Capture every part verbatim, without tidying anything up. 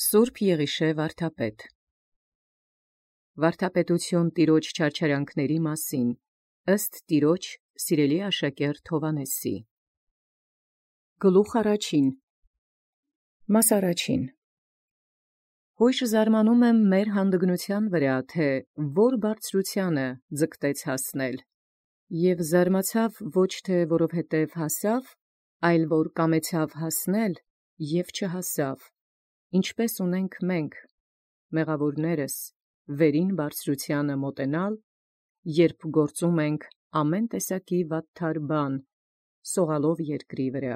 Սուրբ Եղիշե վարդապետ Վարդապետություն Տիրոջ չարչարանքների մասին ըստ Տիրոջ սիրելի աշակերտ Հովհաննեսի։ Գլուխ առաջին Մաս առաջին Հույժ զարմանում եմ մեր հանդգնության վրա, թե որ բարձրությանը ձգտեց հասնել, և զարմացավ ոչ թե որովհետև հասավ, այլ որ կամեցավ հասնել և չհասավ, ինչպես ունենք մենք, մեղավորներս, վերին բարձրությանը մոտենալ, երբ գործում ենք ամեն տեսակի վատթար բան, սողալով երկրի վրա։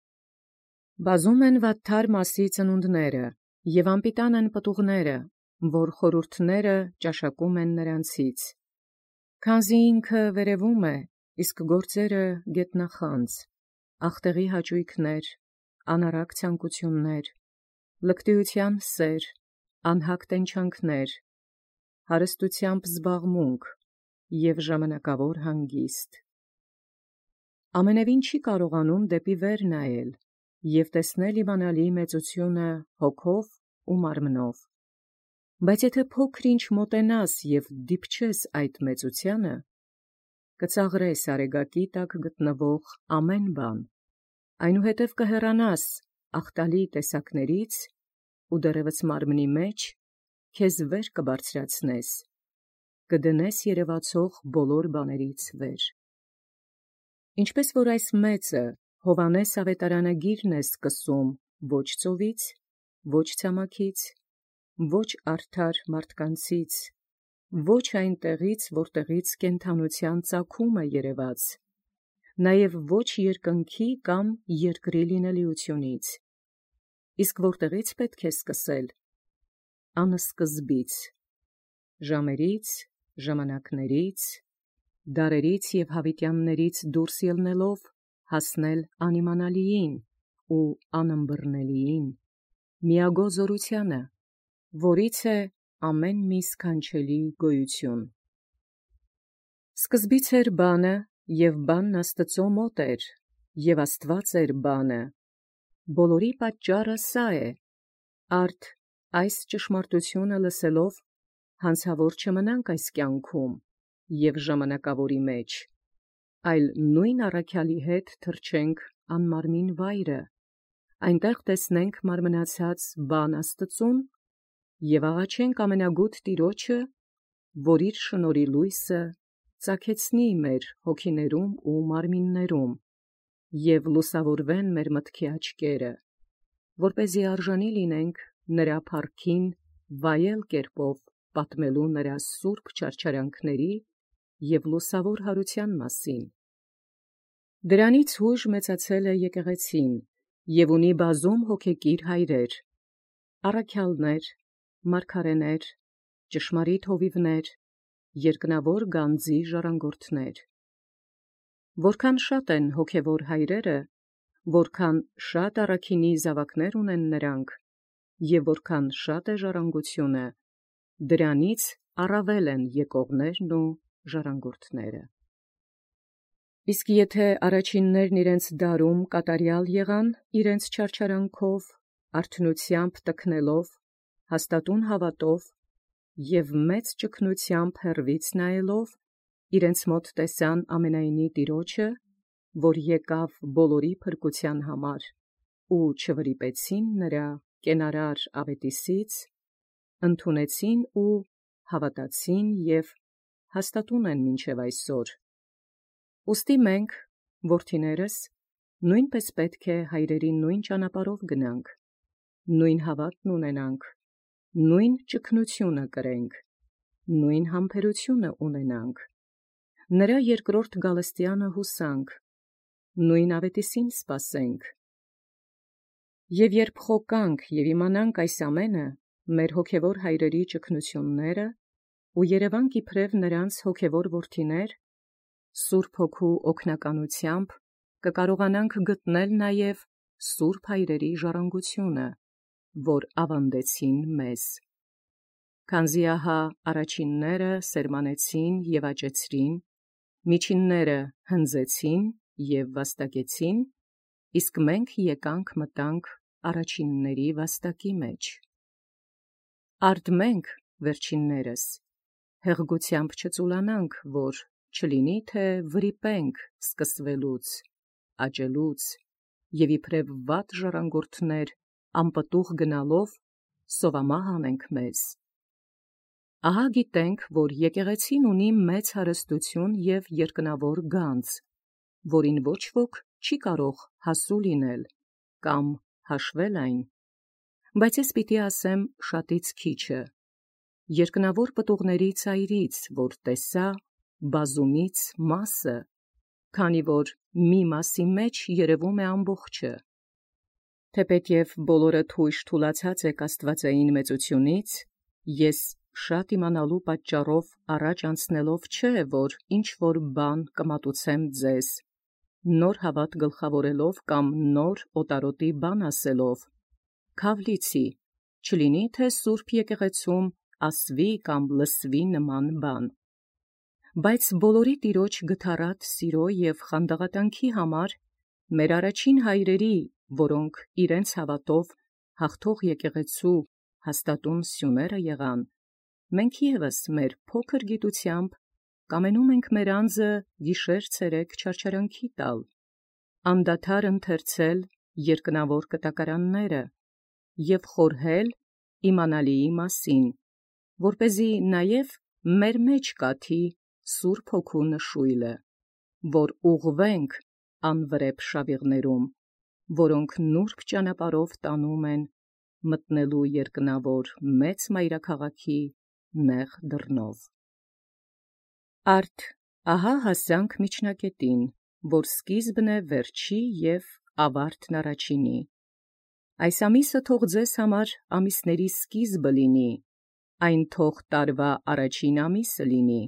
Բազում են վատթար մասի ծնունդները, և անպիտան են պտուղները, որ խորհուրդները ճաշակում են նրանցից։ Քանզի ինքը վերևում է, իսկ գործերը գետնախանձ, աղտեղի հաճույքներ, անառակ ցանկություններ, լկտիության սեր, անհագ տենչանքներ, հարստութեամբ զբաղմունք և ժամանակավոր հանգիստ։ Ամենևին չի կարողանում դեպի վեր նայել և տեսնել իմանալի մեծությունը հոգով ու մարմնով, բայց եթե փոքր-ինչ մոտենաս և դիպչես այդ մեծությանը, կծաղրես արեգակի տակ գտնվող ամեն բան, այնուհետև կհեռանաս աղտալի տեսակներից ու դեռևս մարմնի մեջ քեզ վեր կբարձրացնես, կդնես երևացող բոլոր բաներից վեր։ Ինչպես որ այս մեծը Հովհաննես ավետարանագիրն է սկսում ոչ ծովից, ոչ ցամաքից, ոչ արդար մարդկանցից, ոչ այն տեղից, որտեղից կենդանության ծագում է երևած, նաև ոչ երկնքի կամ երկրի լինելիությունից, իսկ որտեղից պետք է սկսել, անսկզբից, ժամերից, ժամանակներից, դարերից և հավիտյաններից դուրս ելնելով հասնել անիմանալիին ու անըմբռնելիին, միագոհ զորությանը, որից է ամեն մի սքանչելի գոյություն։ Սկզբից էր բանը, և բանն Աստծու մոտ էր, և Աստված էր բանը, բոլորի պատճառը սա է, արդ այս ճշմարտությունը լսելով հանցավոր չմնանք այս կյանքում և ժամանակավորի մեջ, այլ նույն առաքյալի հետ թռչենք անմարմին վայրը, այնտեղ տեսնենք մարմնացած բան Աստծուն և աղաչենք ամենագութ Տիրոջը, որ իր շնորհի լույսը ծագեցնի մեր հոգիներում ու մարմիններում և լուսավորվեն մեր մտքի աչքերը, որպեսզի արժանի լինենք նրա փառքին վայել կերպով պատմելու նրա սուրբ չարչարանքների և լուսավոր հարության մասին։ Դրանից հույժ մեծացել է եկեղեցին և ունի բազում հոգեկիր հայրեր, առաքյալներ, մարգարեներ, ճշմարիտ հովիվներ, երկնավոր գանձի ժառանգորդներ։ Որքան շատ են հոգևոր հայրերը, որքան շատ առաքինի զավակներ ունեն նրանք, և որքան շատ է ժառանգությունը, դրանից առավել են եկողներն ու ժառանգորդները։ Իսկ եթե առաջիններն իրենց դարում կատարյալ եղան իրենց չարչարանքով, արթնությամբ տքնելով, հաստատուն հավատով և մեծ ճգնությամբ հեռվից նայելով, իրենց մոտ տեսան ամենայնի Տիրոջը, որ եկավ բոլորի փրկության համար, ու չվրիպեցին նրա կենարար ավետիսից, ընդունեցին ու հավատացին և հաստատուն են մինչև այսօր։ Ուստի մենք, որդիներս, նույնպես պետք է հայրերի նույն ճանապարհով գնանք, նույն հավատն ունենանք, նույն ճգնությունը կրենք, նույն համբերությունը ունենանք, նրա երկրորդ գալստյանը հուսանք, նույն ավետիսին սպասենք։ Եվ երբ խոկանք և իմանանք այս ամենը, մեր հոգևոր հայրերի ճգնությունները, ու երևանք իբրև նրանց հոգևոր որդիներ, Սուրբ Հոգու օգնականությամբ կկարողանանք գտնել նաև սուրբ հայրերի ժառանգությունը, որ ավանդեցին մեզ։ Քանզի ահա առաջինները սերմանեցին և աճեցրին, միջինները հնձեցին և վաստակեցին, իսկ մենք եկանք մտանք առաջինների վաստակի մեջ։ Արդ մենք վերջիններս հեղգությամբ չծուլանանք, որ չլինի թե վրիպենք սկսվելուց, աճելուց, և իբրև վատ ժառանգորդներ անպտուղ գնալով սովամահ անենք մեզ։ Ահա գիտենք, որ եկեղեցին ունի մեծ հարստություն և երկնավոր գանձ, որին ոչ ոք չի կարող հասու լինել կամ հաշվել այն, բայց ես պիտի ասեմ շատից քիչը, երկնավոր պտուղների ծայրից, որ տեսա բազումից մասը, քանի որ մի մասի մեջ երևում է ամբողջը։ Թեպետև բոլորը թույշ թուլացած եք աստվածային մեծությունից, ես շատ իմանալու պատճառով առաջ անցնելով չէ, որ ինչ-որ բան կմատուցեմ ձեզ, նոր հավատ գլխավորելով կամ նոր օտարոտի բան ասելով, քավլիցի, չլինի թե սուրբ եկեղեցում ասվի կամ լսվի նման բան։ Բայց բոլորի տիրոջ գթառատ սիրո և խանդաղատանքի համար մեր առաջին հայրերի, որոնք իրենց հավատով հաղթող եկեղեցու հաստատուն սյուները եղան, մենք ևս մեր փոքր գիտությամբ կամենում ենք մեր անձը գիշեր-ցերեկ չարչարանքի տալ, անդադար ընթերցել երկնավոր կտակարանները և խորհել իմանալիի մասին, որպեսզի նաև մեր մեջ կաթի Սուրբ Հոգու նշույլը, որ ուղղվենք անվրեպ շավիղներում, որոնք նուրբ ճանապարհով տանում են մտնելու երկնավոր մեծ մայրաքաղաքի նեղ դռնով։ Արդ ահա հասանք միջնակետին, որ սկիզբն է վերջի և ավարտն առաջինի։ Այս ամիսը թող ձեզ համար ամիսների սկիզբը լինի, այն թող տարվա առաջին ամիսը լինի։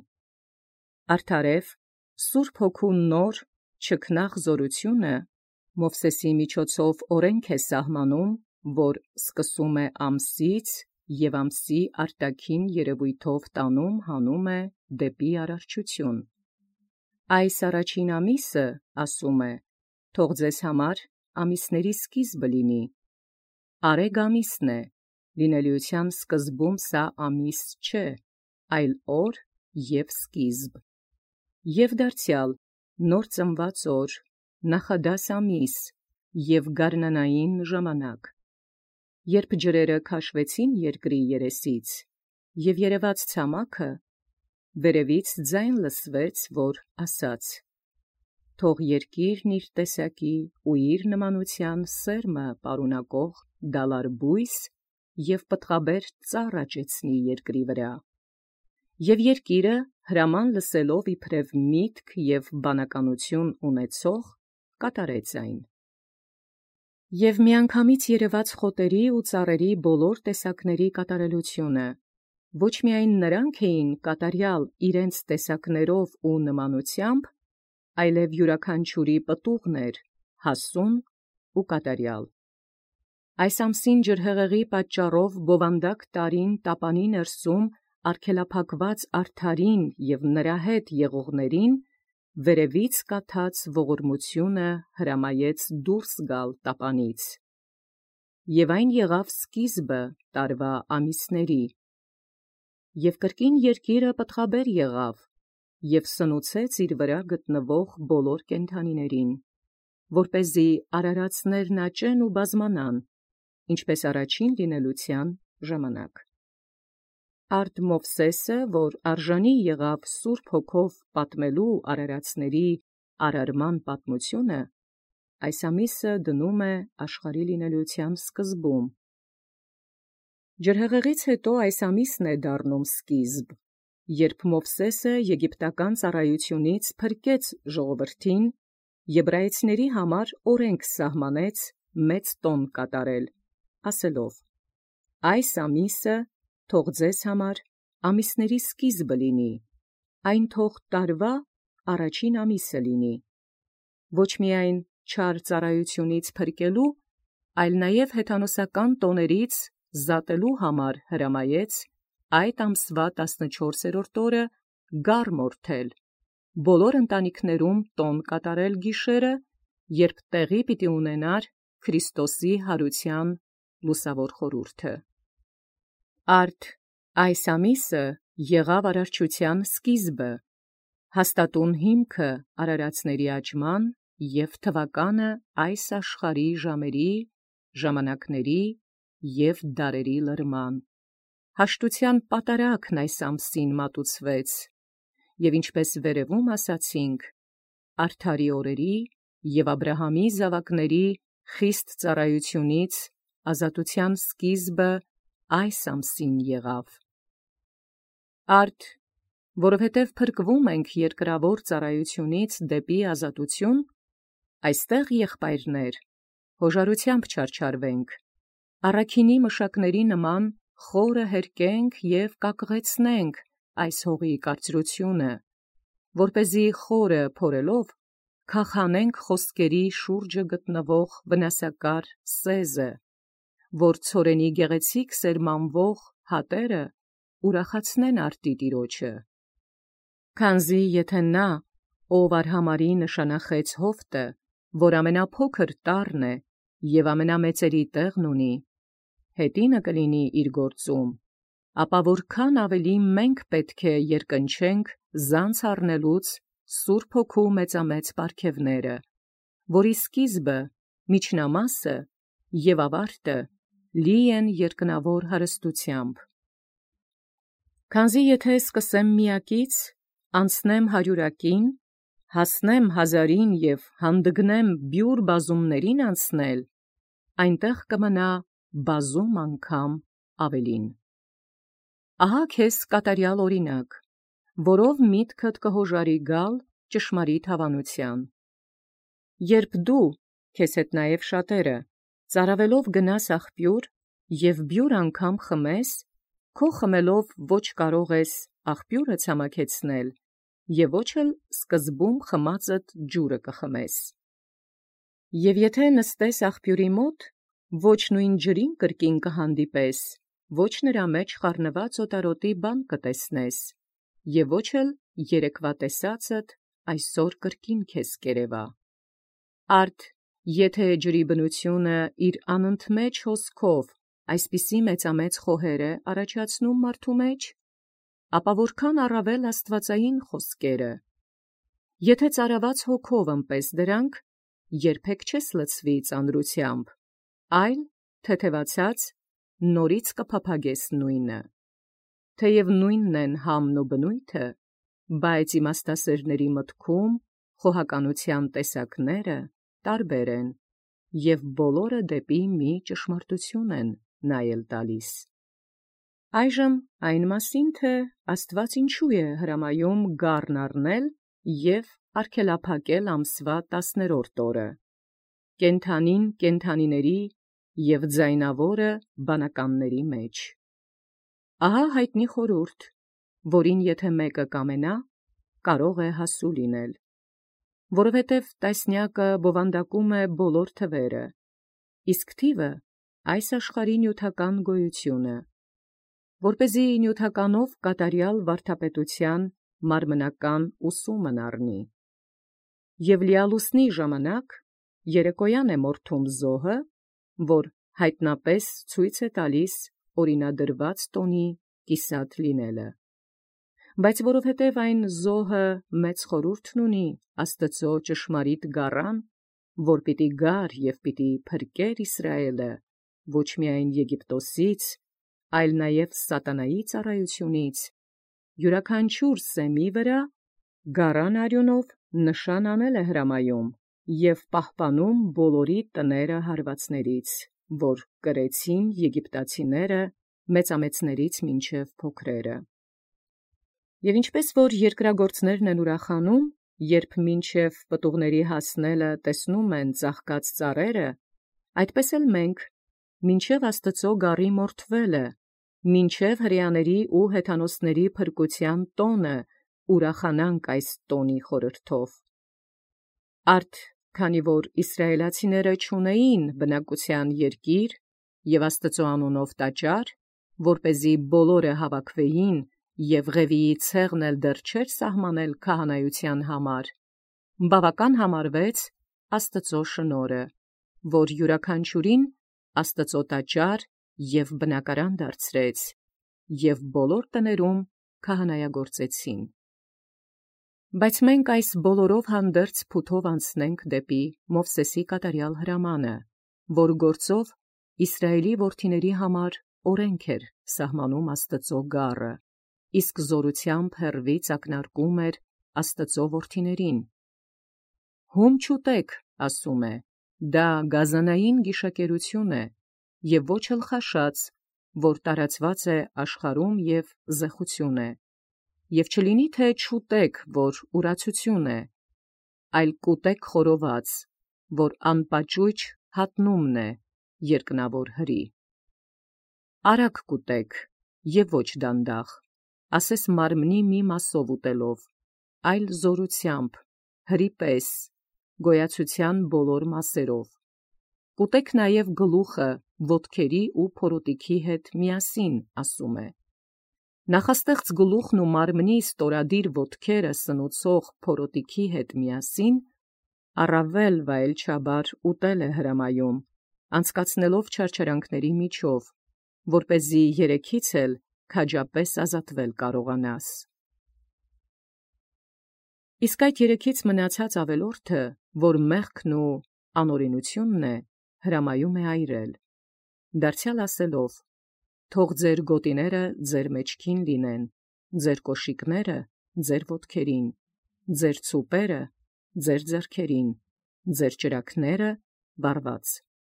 Արդարև Սուրբ Հոգու նոր չքնաղ զորությունը Մովսեսի միջոցով օրենք է սահմանում, որ սկսում է ամսից և ամսի արտաքին երևույթով տանում հանում է դեպի արարչություն։ Այս առաջին ամիսը, ասում է, թող ձեզ համար ամիսների սկիզբը լինի։ Արեգ ամիսն է, լինելիության սկզբում սա ամիս չէ, այլ օր և սկիզբ։ Եվ դարձյալ նոր ծնված օր, նախադաս ամիս և գարնանային ժամանակ, երբ ջրերը քաշվեցին երկրի երեսից, և երևաց ցամաքը, վերևից ձայն լսվեց, որ ասաց. «Թող երկիրն իր տեսակի ու իր նմանության սերմը պարունակող դալար բույս և պտղաբեր ծառ աճեցնի երկրի վրա»։ Եւ երկիրը հրաման լսելով իբրև միտք և բանականություն ունեցող կատարեց այն։ Եվ միանգամից երևաց խոտերի ու ծառերի բոլոր տեսակների կատարելությունը, ոչ միայն նրանք էին կատարյալ իրենց տեսակներով ու նմանությամբ, այլև յուրաքանչյուրի պտուղն էր հասուն ու կատարյալ։ Այս ամսին ջրհեղեղի պատճառով բովանդակ տարին տապանի ներսում արգելափակված արդարին և նրա հետ եղողներին վերևից կաթած ողորմությունը հրամայեց դուրս գալ տապանից։ Եվ այն եղավ սկիզբը տարվա ամիսների։ Եվ կրկին երկիրը պտղաբեր եղավ և սնուցեց իր վրա գտնվող բոլոր կենդանիներին, որպեսզի արարածներն աճեն ու բազմանան, ինչպես առաջին լինելության ժամանակ։ Արդ Մովսեսը, որ արժանի եղավ Սուրբ Հոգով պատմելու արարածների արարման պատմությունը, այս ամիսը դնում է աշխարհի լինելիության սկզբում։ Ջրհեղեղից հետո այս ամիսն է դառնում սկիզբ, երբ Մովսեսը եգիպտական ծառայությունից փրկեց ժողովրդին, եբրայեցիների համար օրենք սահմանեց մեծ տոն կատարել, ասելով. «Այս ամիսը թող ձեզ համար ամիսների սկիզբը լինի, այն թող տարվա առաջին ամիսը լինի, ոչ միայն չար ծառայությունից փրկելու, այլ նաև հեթանոսական տոներից զատելու համար հրամայեց այդ ամսվա տասնչորսերորդ օրը գառ մորթել, բոլոր ընտանիքներում տոն կատարել գիշերը, երբ տեղի պիտի ունենար Քրիստոսի հարության լուսավոր խորհուրդը։ Արդ այս ամիսը եղավ արարչության սկիզբը, հաստատուն հիմքը արարածների աճման և թվականը այս աշխարհի ժամերի, ժամանակների և դարերի լրման։ Հաշտության պատարագն այս ամսին մատուցվեց, և ինչպես վերևում ասացինք, արդարի օրերի և Աբրահամի զավակների խիստ ծառայությունից ազատության սկիզբը այս ամսին եղավ։ Արդ, որովհետև փրկվում ենք երկրավոր ծառայությունից դեպի ազատություն, այստեղ, եղբայրներ, հոժարությամբ չարչարվենք, առաքինի մշակների նման խորը հերկենք և կակղեցնենք այս հողի կարծրությունը, որպեսզի խորը փորելով քախանենք խոսքերի շուրջը գտնվող վնասակար սեզը, որ ցորենի գեղեցիկ սերմանվող հատերը ուրախացնեն արտի տիրոջը։ Քանզի եթե նա, ով արհամարհի նշանախեց հովտը, որ ամենափոքր տառն է և ամենամեծերի տեղն ունի, հետինը կլինի իր գործում, ապա որքան ավելի մենք պետք է երկնչենք զանց առնելուց Սուրբ Հոգու մեծամեծ պարգևները, որի սկիզբը, միջնամասը և ավարտը լի են երկնավոր հարստությամբ։ Քանզի եթե սկսեմ միակից, անցնեմ հարյուրակին, հասնեմ հազարին և հանդգնեմ բյուր բազումներին անցնել, այնտեղ կմնա բազում անգամ ավելին։ Ահա քեզ կատարյալ օրինակ, որով միտքդ կհոժարի գալ ճշմարիտ հավանության։ Երբ դու, քեզ հետ նաև շատերը, ծարավելով գնաս աղբյուր և բյուր անգամ խմես, քո խմելով ոչ կարող ես աղբյուրը ցամաքեցնել և ոչ էլ սկզբում խմածդ ջուրը կխմես։ Եվ եթե նստես աղբյուրի մոտ, ոչ նույն ջրին կրկին կհանդիպես, ոչ նրա մեջ խառնված օտարոտի բան կտեսնես, և ոչ էլ երեկվա տեսածդ այսօր կրկին քեզ կերևա։ Արդ, եթե ջրի բնությունը իր անընդմեջ հոսքով այսպիսի մեծամեծ խոհեր է առաջացնում մարդու մեջ, ապա որքան առավել աստվածային խոսքերը։ Եթե ծարաված հոգով ըմպես դրանք, երբեք չես լցվի ծանրությամբ, այլ թեթևացած նորից կփափագես նույնը։ Թեև նույնն են համն ու բնույթը, բայց իմաստասերների մտքում խոհականության տեսակները տարբեր են, և բոլորը դեպի մի ճշմարտություն են նայել տալիս։ Այժմ այն մասին, թե Աստված ինչու է հրամայում գառն առնել և արգելափակել ամսվա տասներորդ օրը, կենդանին կենդանիների և ձայնավորը բանականների մեջ։ Ահա հայտնի խորհուրդ, որին եթե մեկը կամենա, կարող է հասու լինել, որովհետև տասնյակը բովանդակում է բոլոր թվերը, իսկ թիվը այս աշխարհի նյութական գոյությունը, որպեսզի նյութականով կատարյալ վարդապետության մարմնական ուսումն առնի։ Եվ լիալուսնի ժամանակ երեկոյան է մորթում զոհը, որ հայտնապես ցույց է տալիս օրինադրված տոնի կիսատ լինելը։ Բայց որովհետև այն զոհը մեծ խորհուրդն ունի Աստծո ճշմարիտ գառան, որ պիտի գար և պիտի փրկեր Իսրայելը ոչ միայն Եգիպտոսից, այլ նաև սատանայի ծառայությունից, յուրաքանչյուր սեմի վրա գառան արյունով նշան անել է հրամայում և պահպանում բոլորի տները հարվածներից, որ կրեցին եգիպտացիները մեծամեծներից մինչև փոքրերը։ Եվ ինչպես որ երկրագործներն են ուրախանում, երբ մինչև պտուղների հասնելը տեսնում են ծաղկած ծառերը, այդպես էլ մենք, մինչև Աստծո գառի մորթվելը, մինչև հրեաների ու հեթանոսների փրկության տոնը ուրախանանք այս տոնի խորհրդով։ Արդ քանի որ իսրայելացիները չունեին բնակության երկիր և Աստծո անունով տաճար, որպեսզի բոլորը հավաքվեին, և Ղևիի ցեղն էլ դեռ չէր սահմանել քահանայության համար, բավական համարվեց Աստծո շնորհը, որ յուրաքանչյուրին Աստծո տաճար և բնակարան դարձրեց, և բոլոր տներում քահանայագործեցին։ Բայց մենք այս բոլորով հանդերձ փութով անցնենք դեպի Մովսեսի կատարյալ հրամանը, որ գործով Իսրայելի որդիների համար օրենք էր սահմանում Աստծո գառը, իսկ զորությամբ հեռվից ակնարկում էր Աստծո որդիներին։ Հում չուտեք, ասում է, դա գազանային գիշակերություն է, և ոչ էլ խաշած, որ տարածված է աշխարհում և զեխություն է, և չլինի թե չուտեք, որ ուրացություն է, այլ կուտեք խորոված, որ անպաճույճ հատնումն է, երկնավոր հրի։ Արագ կուտեք, և ոչ դանդաղ, ասես մարմնի մի մասով ուտելով, այլ զորությամբ, հրի պես, գոյացության բոլոր մասերով։ Կուտեք նաև գլուխը ոտքերի ու փորոտիքի հետ միասին, ասում է։ Նախաստեղծ գլուխն ու մարմնի ստորադիր ոտքերը սնուցող փորոտիքի հետ միասին առավել վայելչաբար ուտել է հրամայում, անցկացնելով չարչարանքների միջով, որպեսզի երեքից էլ քաջապես ազատվել կարողանաս։ Իսկ այդ երեքից մնացած ավելորդը, որ մեղքն ու անօրենությունն է, հրամայում է այրել, դարձյալ ասելով. թող ձեր գոտիները ձեր մեջքին լինեն, ձեր կոշիկները ձեր ոտքերին, ձեր ցուպերը ձեր ձեռքերին, ձեր ճրագները վառված։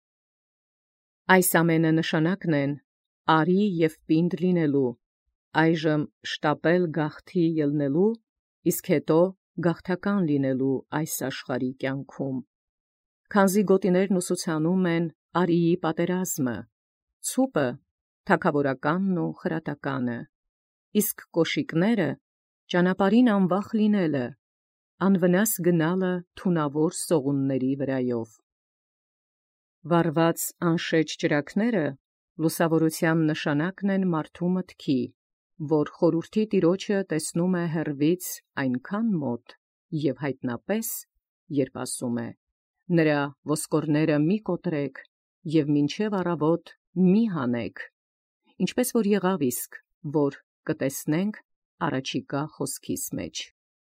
Այս ամենը նշանակն են արի և պինդ լինելու, այժմ շտապել գաղթի ելնելու, իսկ հետո գաղթական լինելու այս աշխարհի կյանքում։ Քանզի գոտիներն ուսուցանում են արիի պատերազմը, ցուպը թագավորականն ու խրատականը, իսկ կոշիկները ճանապարհին անվախ լինելը, անվնաս գնալը թունավոր սողունների վրայով։ Վառված անշեջ ճրագները լուսավորության նշանակն են մարդու մտքի, որ խորհրդի Տիրոջը տեսնում է հեռվից այնքան մոտ և հայտնապես, երբ ասում է. նրա ոսկորները մի կոտրեք և մինչև առավոտ մի հանեք, ինչպես որ եղավ իսկ, որ կտեսնենք առաջիկա խոսքիս մեջ։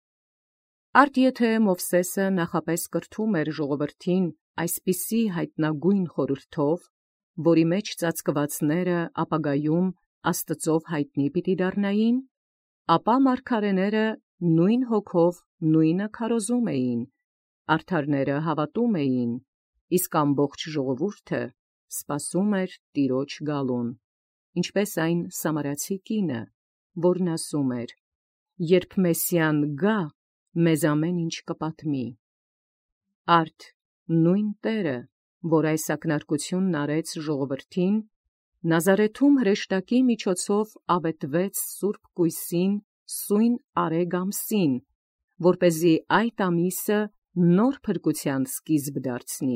Արդ եթե Մովսեսը նախապես կրթում էր ժողովրդին այսպիսի հայտնագույն խորհրդով, որի մեջ ծածկվածները ապագայում Աստծով հայտնի պիտի դառնային, ապա մարգարեները նույն հոգով նույնը քարոզում էին, արդարները հավատում էին, իսկ ամբողջ ժողովուրդը սպասում էր Տիրոջ գալուն, ինչպես այն սամարացի կինը, որն ասում էր. երբ Մեսիան գա, մեզ ամեն ինչ կպատմի։ Արդ նույն Տերը, որ այս ակնարկությունն արեց ժողովրդին, Նազարեթում հրեշտակի միջոցով ավետվեց Սուրբ կույսին սույն Արեգ ամսին, որպեսզի այդ ամիսը նոր փրկության սկիզբ դարձնի։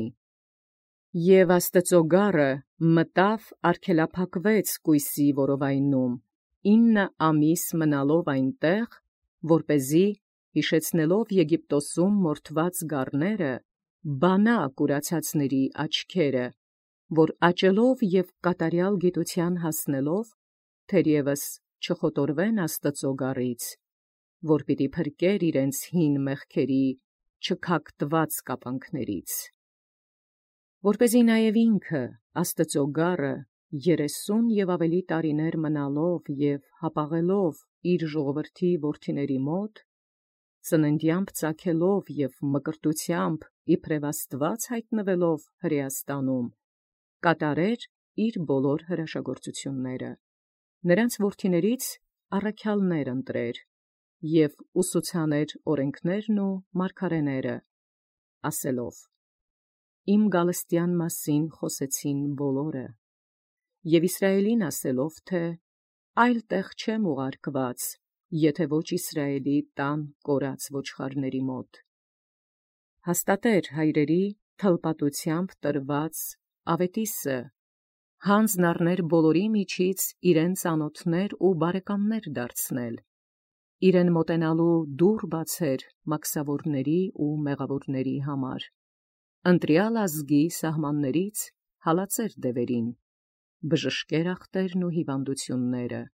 Եվ Աստծո գառը մտավ արգելափակվեց կույսի որովայնում, ինը ամիս մնալով այնտեղ, որպեսզի, հիշեցնելով Եգիպտոսում մորթված գառները, բանա կուրացածների աչքերը, որ աճելով և կատարյալ գիտության հասնելով, թերևս չխոտորվեն Աստծո գառից, որ պիտի փրկեր իրենց հին մեղքերի չքակտված կապանքներից։ Որպեսզի նաև ինքը, Աստծո գառը, երեսուն և ավելի տարիներ մնալով և հապաղելով իր ժողովրդի որդիների մոտ, ծննդյամբ ծագելով և մկրտությամբ իբրև Աստված հայտնվելով Հրեաստանում, կատարեր իր բոլոր հրաշագործությունները, նրանց որդիներից առաքյալներ ընտրեր և ուսուցաներ օրենքներն ու մարգարեները, ասելով. իմ գալստյան մասին խոսեցին բոլորը, և Իսրայելին ասելով, թե այլ տեղ չեմ ուղարկված, եթե ոչ Իսրայելի տան կորած ոչխարների մոտ։ Հաստատեր հայրերի թլպատությամբ տրված ավետիսը, հանձն առներ բոլորի միջից իրենց անոթներ ու բարեկամներ դարձնել, իրեն մոտենալու դուռ բացեր մաքսավորների ու մեղավորների համար, ընտրյալ ազգի սահմաններից հալածեր դևերին, բժշկեր ախտերն ու հիվանդությունները,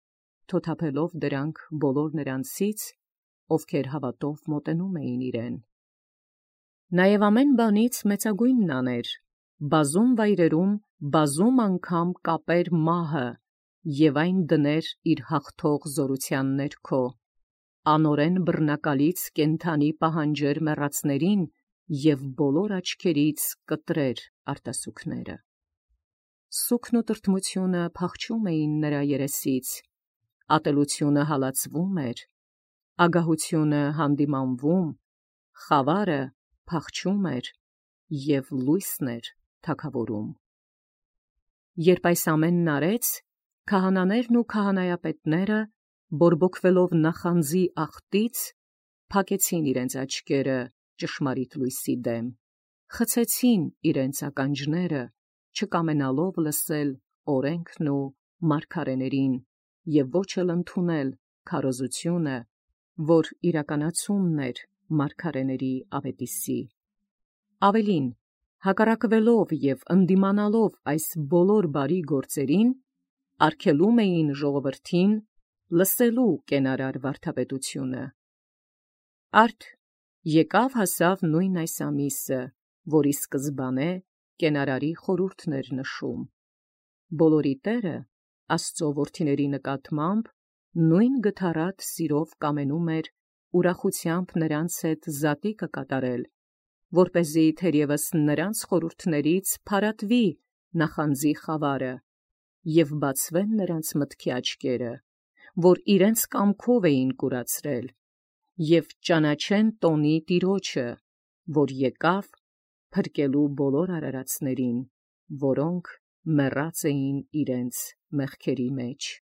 թոթափելով դրանք բոլոր նրանցից, ովքեր հավատով մոտենում էին իրեն։ Նաև ամեն բանից մեծագույնն աներ, բազում վայրերում բազում անգամ կապեր մահը և այն դներ իր հաղթող զորության ներքո, անօրեն բռնակալից կենդանի պահանջեր մեռածներին և բոլոր աչքերից կտրեր արտասուքները։ Սուգն ու տրտմությունը փախչում էին նրա երեսից, ատելությունը հալածվում էր, ագահությունը հանդիմանվում, խավարը փախչում էր և լույսն էր թագավորում։ Երբ այս ամենն արեց, քահանաներն ու քահանայապետները, բորբոքվելով նախանձի աղտից, փակեցին իրենց աչքերը ճշմարիտ լույսի դեմ, խցեցին իրենց ականջները, չկամենալով լսել օրենքն ու մարգարեներին և ոչ էլ ընդունել քարոզությունը, որ իրականացումն էր մարգարեների ավետիսի։ Ավելին, հակառակվելով և ընդդիմանալով այս բոլոր բարի գործերին, արգելում էին ժողովրդին լսելու կենարար վարդապետությունը։ Արդ եկավ հասավ նույն այս ամիսը, որի սկզբանե կենարարի խորհուրդն էր նշում։ Բոլորի Տերը Աստծո որդիների նկատմամբ նույն գթառատ սիրով կամենում էր ուրախությամբ նրանց հետ զատիկը կատարել, որպեսզի թերևս նրանց խորհուրդներից փարատվի նախանձի խավարը և բացվեն նրանց մտքի աչքերը, որ իրենց կամքով էին կուրացրել, և ճանաչեն տոնի Տիրոջը, որ եկավ փրկելու բոլոր արարածներին, որոնք մեռած էին իրենց մեղքերի մեջ։